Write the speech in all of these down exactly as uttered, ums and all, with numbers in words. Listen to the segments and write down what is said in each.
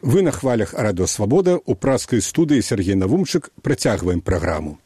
Вы на хвалях Радио Свобода, у пражской студии Сергей Навумчик. Працягваем программу.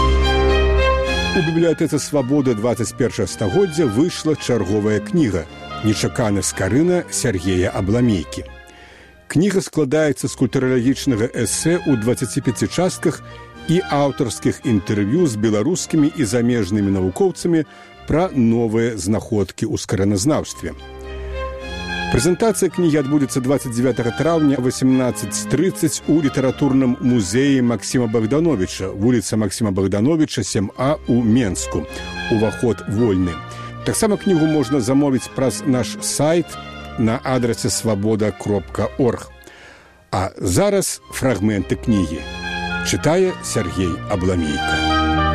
У бібліятэцы «Свабода» двадцать першага стагоддзя выйшла чарговая кніга «Нечаканы скарына» Сергея Абламейкі. Кніга складаецца з культуралагічнага эсэ ў дваццаці пяці частках і аўтарскіх інтэрв'ю з беларускімі і замежнымі навукоўцамі пра новыя знаходкі ў скараназнаўстве. Прэзентацыя кнігі адбудзецца двадцать девятого траўня восемнадцать тридцать у літаратурным музеі Максіма Богдановича, вуліца Максіма Богдановича, сем А у Менску. Уваход вольны. Таксама кнігу можна замовіць праз наш сайт на адрасе свабода кропка орг. А зараз фрагменты кнігі. Чытае Сергей Абламейка.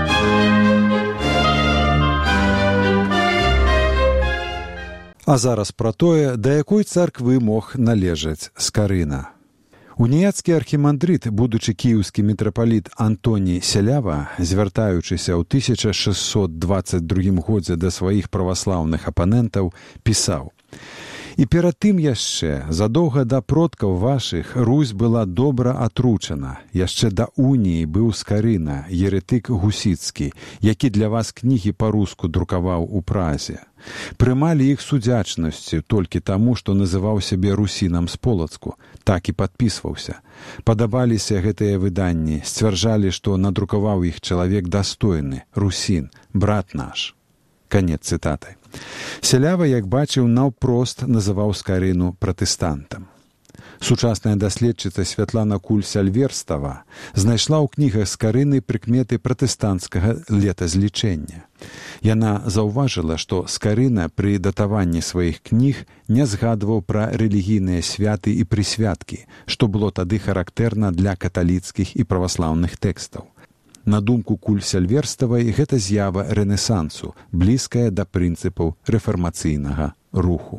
А зараз пра тое, да якой царквы мог належаць Скарына. Уніяцкі архімандрыт, будучы кіеўскі мітрапаліт Антоній Сялява, звяртаючыся ў тысяча шэсцьсот дваццаць другім годзе да сваіх праваслаўных апанентаў, пісаў: «І перад тым яшчэ, задоўга да продкаў вашых, Русь была добра атручана. Яшчэ да уніі быў Скарына, еретык гусіцкі, які для вас кнігі па-руску друкаваў у Празе. Прымалі іх судзячнасцю толькі таму, што называў сябе русінам з Полацку, так і падпісваўся. Падабаліся гэтыя выданні, сцвярджалі, што надрукаваў іх чалавек дастойны, русін, брат наш». Канец цытаты. Сялява, як бачыў, наўпрост называў Скарыну пратэстантам. Сучасная даследчыца Святлана Куль-Сальверстава знайшла ў кнігах Скарыны прыкметы пратэстанцкага летазлічэння. Яна заўважыла, што Скарына пры датаванні сваіх кніг не згадваў пра рэлігійныя святы і прысвяткі, што было тады характэрна для каталіцкіх і праваслаўных тэкстаў. На думку Куль-Сальверставай, гэта з'ява рэнесансу, блізкая да прынцыпаў рэфармацыйнага руху.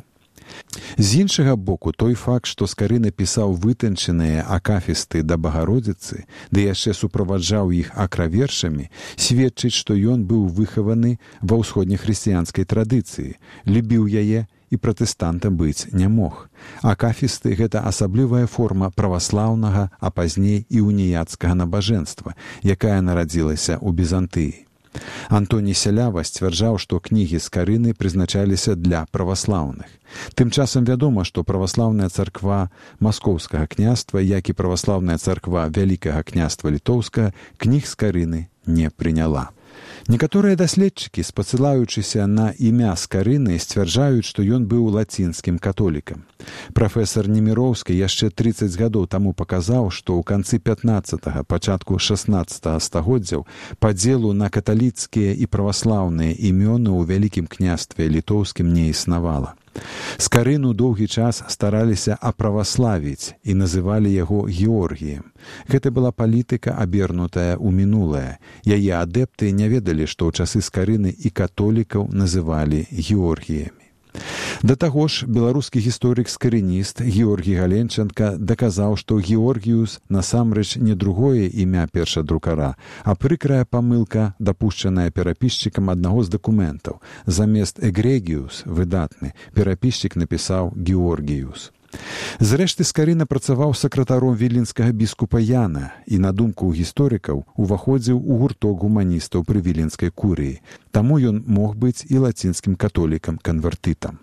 З іншага боку, той факт, што Скарына пісаў вытанчаныя акафісты да Багародзіцы, ды яшчэ суправаджаў іх акравершамі, сведчыць, што ён быў выхаваны ва ўсходнехрысціянскай традыцыі, любіў яе і пратэстантам быць не мог. Акафісты – гэта асаблівая форма праваслаўнага, а пазней і уніяцкага набажэнства, якая нарадзілася ў Бізантыі. Антоній Сялява сцвярджаў, што кнігі Скарыны прызначаліся для праваслаўных. Тым часам вядома, што праваслаўная царква Маскоўскага княства, як і праваслаўная царква Вялікага княства Літоўскага, кніг Скарыны не прыняла. Некаторыя даследчыкі, спасылаючыся на імя Скарыны, сцвярджаюць, што ён быў лацінскім католікам. Прафесар Неміроўскі яшчэ трыццаць гадоў таму паказаў, што ў канцы пятнаццатага, пачатку шаснаццатага стагоддзяў падзелу на каталіцкія і праваслаўныя імёны ў Вялікім княстве Літоўскім не існавала. Скарыну доўгі час стараліся аправаславіць і называлі яго Георгіем. Гэта была палітыка, абернутая ў мінулае. Яе адэпты не ведалі, што ў часы Скарыны і католікаў называлі Георгіямі. Да таго ж, беларускі гісторык-скарыніст Георгій Галенченка даказаў, што Георгіюс насамрэч не другое імя першадрукара, а прыкрая памылка, дапушчаная перапісчыкам аднаго з дакументаў. Замест Эгрегіюс, выдатны, перапісчык напісаў Георгіюс. Зрэшты, Скарына працаваў сакратаром віленскага біскупа Яна і, на думку гісторыкаў, уваходзіў у гурток гуманістаў пры віленскай курыі. Таму ён мог быць і лацінскім католікам-канвертытам.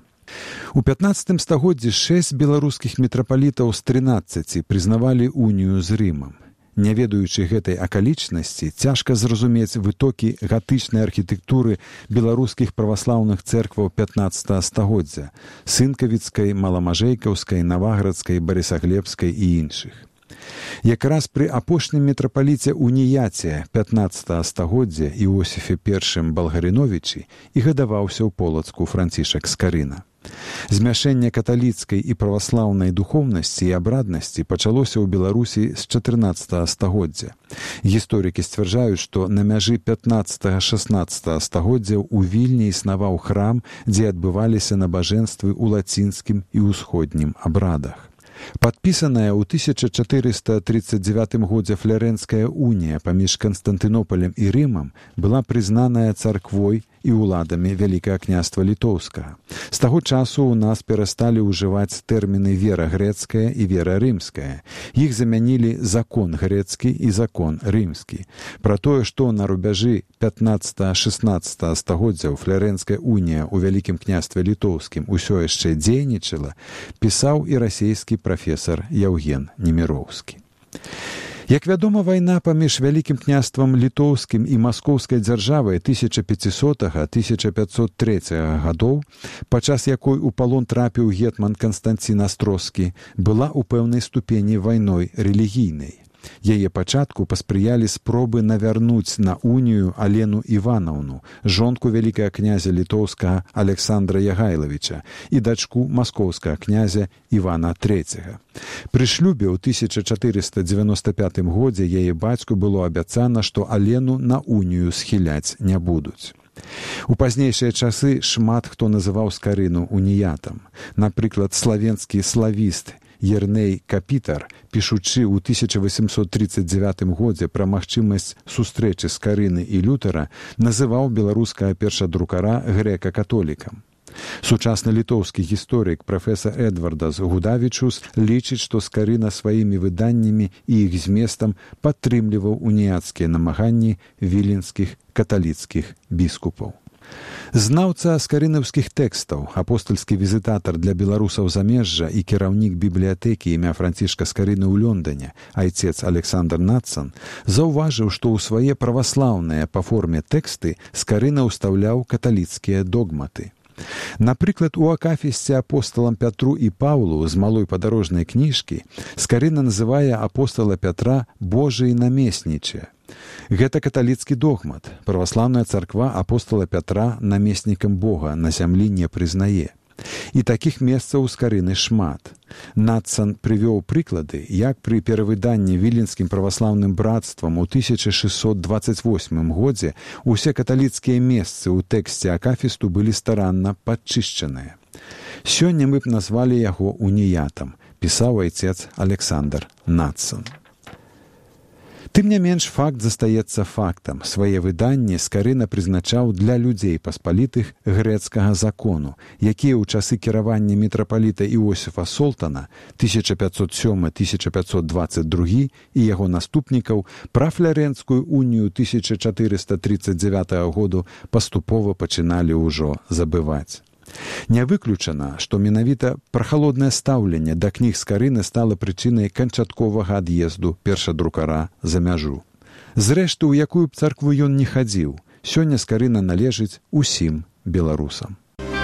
У пятнаццатым стагоддзі шэсць беларускіх мітрапалітаў з трынаццаці прызнавалі унію з Рымам. Не ведаючы гэтай акалічнасці, цяжка зразумець вытокі гатычнай архітэктуры беларускіх праваслаўных цэркваў пятнаццатага стагоддзя – Сынкавіцкай, Маламажэйкаўскай, Наваградскай, Барысаглебскай і іншых. Якраз пры апошнім мітрапаліце Уніяце пятнаццатага стагоддзя Іосіфе першым Балгарыновічы і гадаваўся ў Полацку Францішак Скарына. Змяшэнне каталіцкай і праваслаўнай духоўнасці і абраднасці пачалося ў Беларусі з чатырнаццатага стагоддзя. Гісторыкі сцвярджаюць, што на мяжы пятнаццатага-шаснаццатага стагоддзяў у Вільні існаваў храм, дзе адбываліся набажэнствы ў лацінскім і ўсходнім абрадах. Падпісаная ў тысяча чатырыста тридцать девятым годзе флорэнская унія паміж Канстантынополем і Рымам была прызнаная царквой і ўладамі Вялікага княства Літоўскага. З таго часу ў нас перасталі ўжываць тэрміны вера грэцкая і вера рымская. Іх замянілі закон грэцкі і закон рымскі. Пра тое, што на рубяжы пятнаццатага-шаснаццатага стагоддзяў флорэнская унія ў Вялікім княстве Літоўскім усё яшчэ дзейнічала, пісаў і расійскі прафесар Яўген Неміроўскі. Як вядома, вайна паміж Вялікім княствам Літоўскім і маскоўскай дзяржавай тысяча пяцісотага - тысяча пятьсот трэцяга гадоў, падчас якой у палон трапіў гетман Канстанцін Астроскі, была ў пэўнай ступені вайной рэлігійнай. Яе пачатку паспрыялі спробы навярнуць на унію Алену Іванаўну, жонку вялікага князя літоўскага Александра Ягайлавіча і дачку маскоўскага князя Івана трэцяга. Пры шлюбе ў тысяча чатырыста дзевяноста пятым годзе яе бацьку было абяцана, што Алену на унію схіляць не будуць. У пазнейшыя часы шмат хто называў Скарыну уніятам. Напрыклад, славенскі славіст Ерней Капітар, пішучы ў тысяча восемьсот тридцать девятым годзе пра магчымасць сустрэчы Скарыны і Лютера, называў беларускага першадрукара грэка-католікам. Сучасны літоўскі гісторык прафесар Эдвардас Гудавічус лічыць, што Скарына сваімі выданнямі і іх зместам падтрымліваў уніяцкія намаганні віленскіх каталіцкіх біскупаў. Знаўца скарынаўскіх тэкстаў, апостальскі візітатар для беларусаў замежжа і кіраўнік бібліятэкі імя Францішка Скарыны ў Лондоне, айцец Александр Надсан, заўважыў, што ў свае праваслаўныя па форме тэксты Скарына ўстаўляў каталіцкія догматы. Напрыклад, у акафісце апосталам Пятру і Паўлу з малой падарожнай кніжкі Скарына называе апостала Пятра «Божий намесніче». Гэта каталіцкі догмат. Праваслаўная царква апостала Пятра намеснікам Бога на зямлі не прызнае. І такіх месцаў у Скарыны шмат. Надсан прывёў прыклады, як пры перавыданні віленскім праваслаўным брацтвам у тысяча шэсцьсот дваццаць восьмым годзе усе каталіцкія месцы ў тэксце акафісту былі старанна падчышчаныя. Сёння мы б назвалі яго уніятам, пісаў айцец Александр Надсан. Тым не менш, факт застаецца фактам. Свае выданні Скарына прызначаў для людзей паспалітых грэцкага закону, якія ў часы кіравання мітрапаліта Іосіфа Солтана тысяча пятьсот сёмы - тысяча пятьсот двадцать другі і яго наступнікаў пра флорэнскую унію тысяча чатырыста тридцать девятага году паступова пачыналі ўжо забываць. Не выключана, што менавіта прахалоднае стаўленне да кніг Скарыны стала прычынай канчатковага ад'езду першадрукара за мяжу. Зрэшты, у якую б царкву ён не хадзіў, сёння Скарына належыць усім беларусам.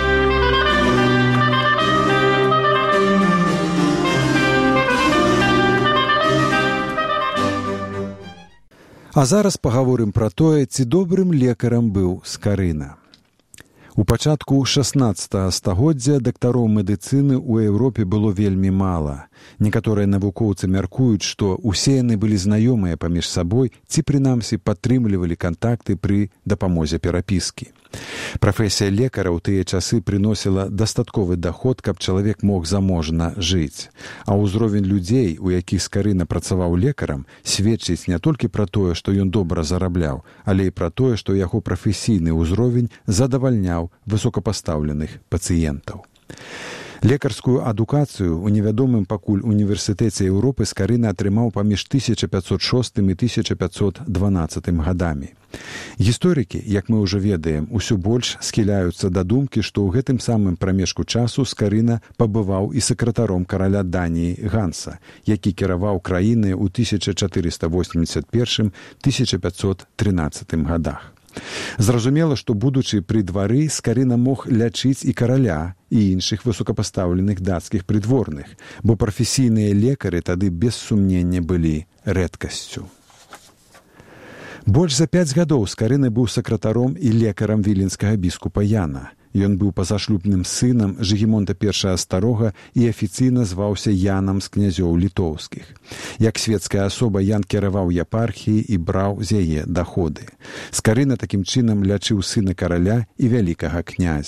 А зараз пагаворым пра тое, ці добрым лекарам быў Скарына. У пачатку шаснаццатага стагоддзя дактароў медыцыны ў Еўропе было вельмі мала. Некаторыя навукоўцы мяркуюць, што ўсе яны былі знаёмыя паміж сабой ці, прынамсі, падтрымлівалі кантакты пры дапамозе перапіскі. Прафесія лекара ў тыя часы прыносіла дастатковы даход, каб чалавек мог заможна жыць. А ўзровень людзей, у якіх Скарына працаваў лекарам, сведчыць не толькі пра тое, што ён добра зарабляў, але і пра тое, што яго прафесійны ўзровень задавальняў высокапастаўленых пацыентаў. Лекарскую адукацыю ў невядомым пакуль універсітэце Еўропы Скарына атрымаў паміж тысяча пятьсот шостым і тысяча пятьсот дванаццатым гадамі. Гісторыкі, як мы ўжо ведаем, усё больш схіляюцца да думкі, што ў гэтым самым прамежку часу Скарына пабываў і сакратаром караля Даніі Ганса, які кіраваў краінай у тысяча чатырыста восемьдесят першым - тысяча пятьсот трынаццатым гадах. Зразумела, што, будучы пры двары, Скарына мог лячыць і караля, і іншых высокапастаўленых дацкіх прыдворных, бо прафесійныя лекары тады без сумнення былі рэдкасцю. Больш за пяць гадоў Скарына быў сакратаром і лекарам віленскага біскупа Яна. Ён быў пазашлюбным сынам Жыгімонта першага Старога і афіцыйна зваўся Янам з князёў літоўскіх. Як светская асоба Ян кіраваў епархіяй і браў з яе даходы. Скарына такім чынам лячыў сына караля і вялікага князя.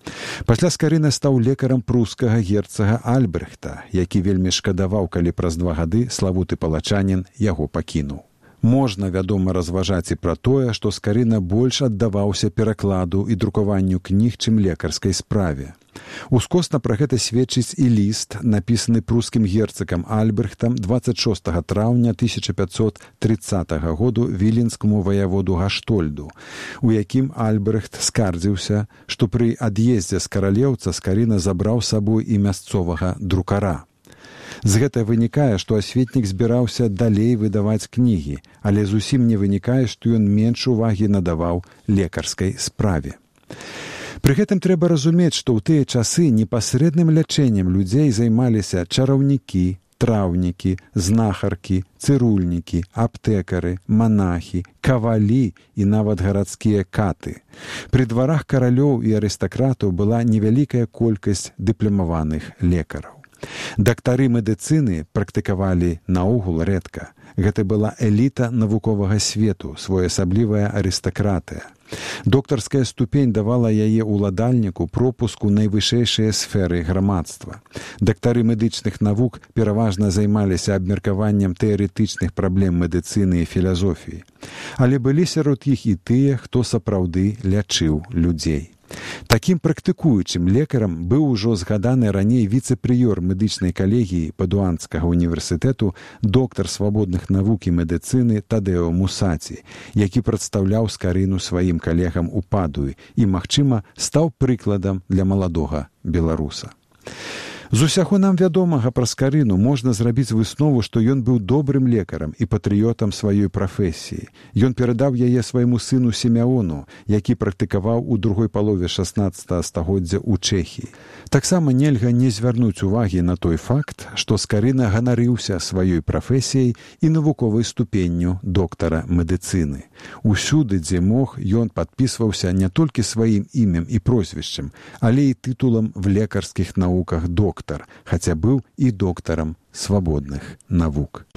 Пасля Скарына стаў лекарам прускага герцага Альбрэхта, які вельмі шкадаваў, калі праз два гады славуты палачанін яго пакінуў. Можна, вядома, разважаць і пра тое, што Скарына больш аддаваўся перакладу і друкаванню кніг, чым лекарскай справе. Ускосна пра гэта сведчыць і ліст, напісаны прускім герцагам Альбрэхтам дваццаць шостага траўня тысяча пятьсот тридцатага году віленскаму ваяводу Гаштольду, у якім Альбрэхт скардзіўся, што пры ад'ездзе з каралеўца Скарына забраў з сабой і мясцовага друкара. З гэта вынікае, што асветнік збіраўся далей выдаваць кнігі, але зусім не вынікае, што ён менш увагі надаваў лекарскай справе. Пры гэтым трэба разумець, што ў тыя часы непасрэдным лячэннем людзей займаліся чараўнікі, траўнікі, знахаркі, цырульнікі, аптэкары, манахі, кавалі і нават гарадскія каты. Пры дварах каралёў і арыстакратаў была невялікая колькасць дыпламаваных лекараў. Дактары медыцыны практыкавалі наогул рэдка. Гэта была эліта навуковага свету, своеасаблівая арыстакратыя. Доктарская ступень давала яе ўладальніку пропуску найвышэйшыя сферы грамадства. Дактары медычных навук пераважна займаліся абмеркаваннем тэарэтычных праблем медыцыны і філазофіі. Але былі сярод іх і тыя, хто сапраўды лячыў людзей. Такім практыкуючым лекарам быў ужо згаданы раней віцэ-прыёр медычнай калегіі Падуанскага універсітэту, доктар свабодных навук і медыцыны Тадэо Мусаці, які прадстаўляў Скарыну сваім калегам у Падуі і, магчыма, стаў прыкладам для маладога беларуса. З усяго нам вядомага пра Скарыну можна зрабіць выснову, што ён быў добрым лекарам і патрыётам сваёй прафесіі. Ён перадаў яе свайму сыну Сімеону, які практыкаваў у другой палове шаснаццатага стагоддзя ў Чэхіі. Таксама нельга не звярнуць увагі на той факт, што Скарына ганарыўся сваёй прафесіяй і навуковай ступенню доктара медыцыны. Усюды, дзе мог, ён падпісваўся не толькі сваім імем і прозвішчам, але і тытулам в лекарскіх навуках доктар, хаця быў і доктарам свабодных навук.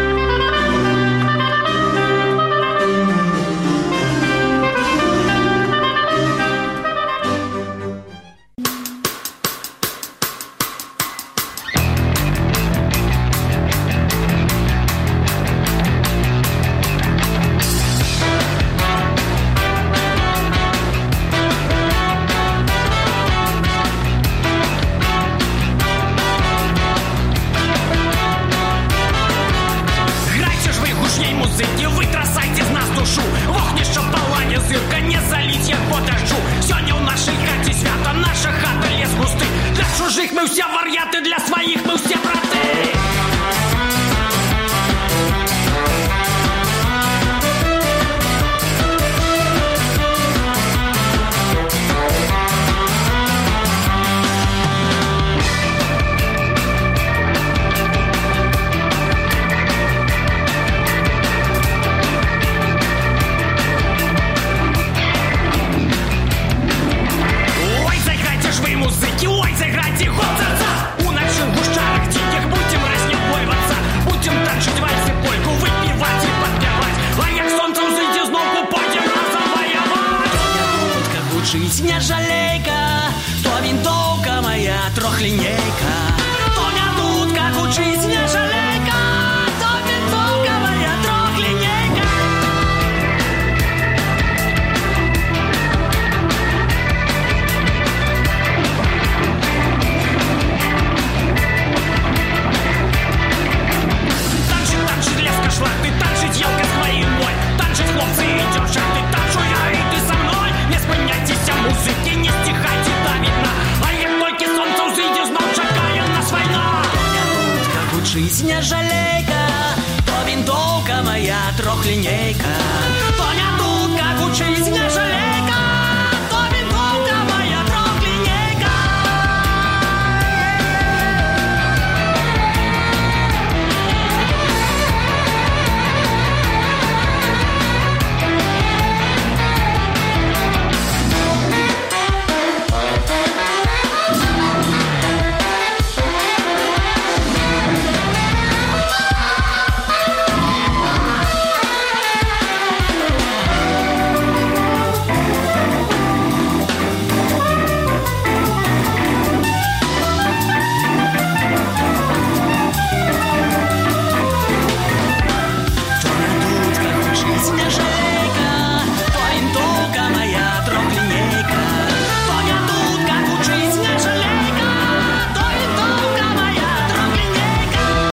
Не жалейка, то винтовка моя трохлинейка. То не тут, как учить, не жалейка, то винтовка моя трохлинейка. Танчить, танчить, леска, шлак, ты танчить, елка с моей мой. Танчить, хлопцы, идем, шаг, ты танчу я, и ты со мной. Не спиняйтесь, музыки, не стихайте, да видно. А як толькі сонце ўзыдзе, зноў чакае нас вайна. Я тут, как учыць, не жалейка, то винтовка моя трохлинейка. То не тут, как учыць, не